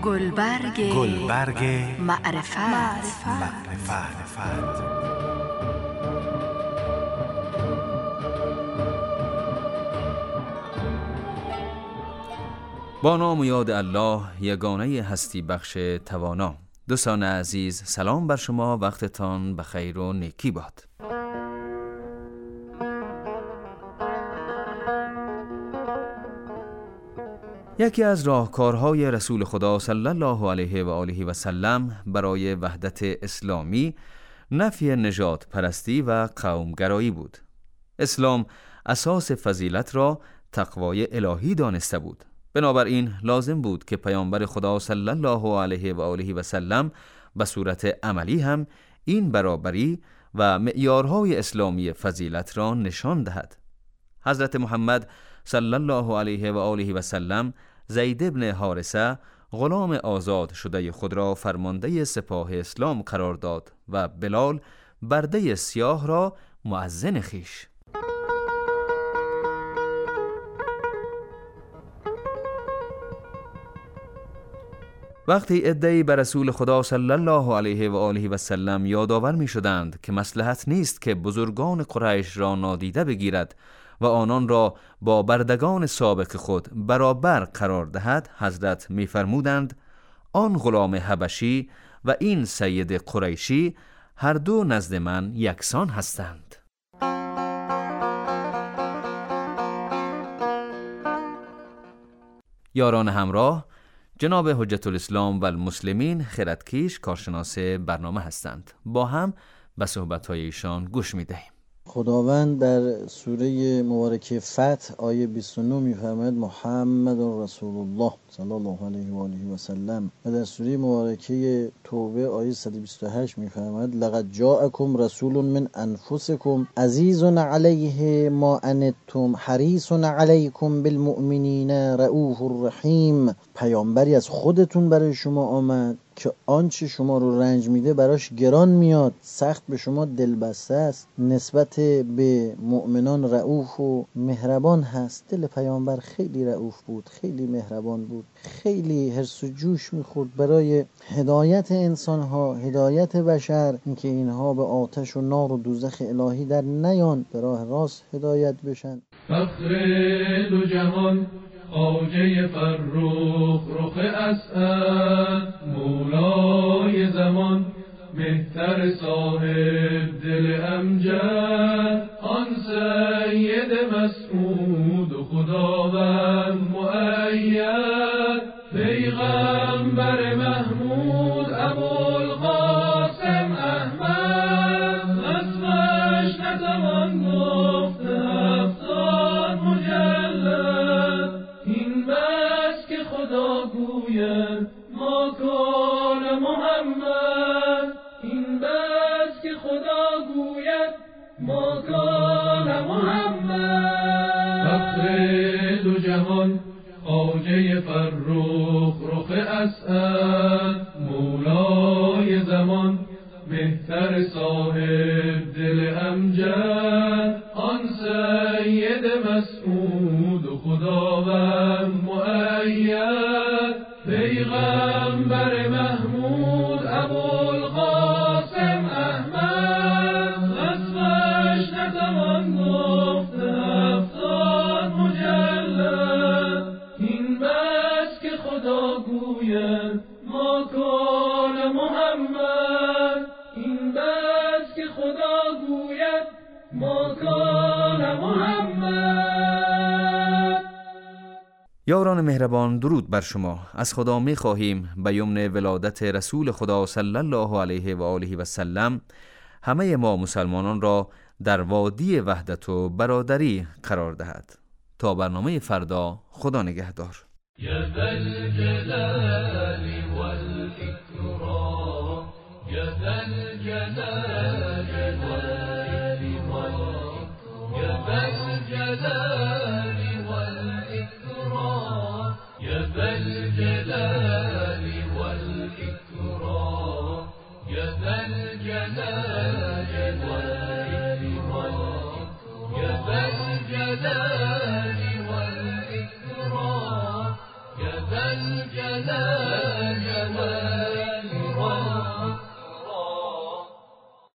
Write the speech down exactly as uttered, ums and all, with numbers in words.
گلبرگ گلبرگ معرفت معرفت با نام و یاد الله یگانه هستی بخش توانا. دوستان عزیز، سلام بر شما، وقتتان بخیر و نیکی باد. یکی از راهکارهای رسول خدا صلی الله علیه و آله و سلم برای وحدت اسلامی نفی نژاد پرستی و قومگرایی بود. اسلام اساس فضیلت را تقوای الهی دانسته بود. بنابراین لازم بود که پیامبر خدا صلی الله علیه و آله و سلم به صورت عملی هم این برابری و معیارهای اسلامی فضیلت را نشان دهد. حضرت محمد صلی الله علیه و آله و سلم زید بن حارثه غلام آزاد شده خود را فرمانده سپاه اسلام قرار داد و بلال برده سیاه را مؤذن خویش. وقتی عده‌ای به رسول خدا صلی الله علیه و آله و سلم یادآور می شدند که مصلحت نیست که بزرگان قریش را نادیده بگیرد و آنان را با بردگان سابق خود برابر قرار دهد، حضرت می فرمودند آن غلام حبشی و این سید قریشی هر دو نزد من یکسان هستند. یاران همراه، جناب حجت الاسلام و المسلمین خردکیش کارشناس برنامه هستند. با هم به صحبت‌های ایشان گوش می‌دهیم. خداوند در سوره مبارکه فتح آیه بیست و نه می‌فرماید محمد رسول الله صلی الله علیه و آله و سلم، و در سوره مبارکه توبه آیه صد و بیست و هشت می‌فرماید لقد جاءکم رسول من انفسکم عزیز علیه ما عنتم حریص علیکم بالمؤمنین رؤوف الرحیم. پیامبری از خودتون برای شما آمد که آنچه شما رو رنج میده براش گران میاد، سخت به شما دلبسته است، نسبت به مؤمنان رؤوف و مهربان هست. دل پیامبر خیلی رؤوف بود، خیلی مهربان بود، خیلی حرص و جوش میخورد برای هدایت انسانها، هدایت بشر، اینکه اینها به آتش و نار و دوزخ الهی در نیان، به راه راست هدایت بشن. فخر دو جهان خواجه فرخ رخ اسعد، مولای زمان مهتر صاحب دل امجد، آن سید مسعود و خداوند مؤید، پیغمبر محمود ابوالقاسم احمد، اسمش نتوان گفت هفتاد مجلد، این بس که خدا گوید ما کان محمد، این بس که خدا گوید ما کان محمد. فخر دو جهان خواجه فرخ رخ اسعد، مولای زمان مهتر صاحب دل امجد، آن سید مسعود و خداوند مؤید، پیغمبر محمود ابوالقاسم احمد، اسمش نتوان گفت هفتاد مجلد، این بس که خدا گوید ما کان محمد، این بس که خدا گوید ما کان محمد. یاران مهربان، درود بر شما. از خدا می خواهیم به یمن ولادت رسول خدا صلی الله علیه و آله و سلم همه ما مسلمانان را در وادی وحدت و برادری قرار دهد. تا برنامه فردا، خدا نگهدار. یا ذا الجلال والإکرام، یا ذا الجلال والإکرام، یا ذا الجلال والإکرام، یا ذا الجلال والإکرام، یا ذا الجلال والإکرام، یا ذا الجلال والإکرام، یا ذا الجلال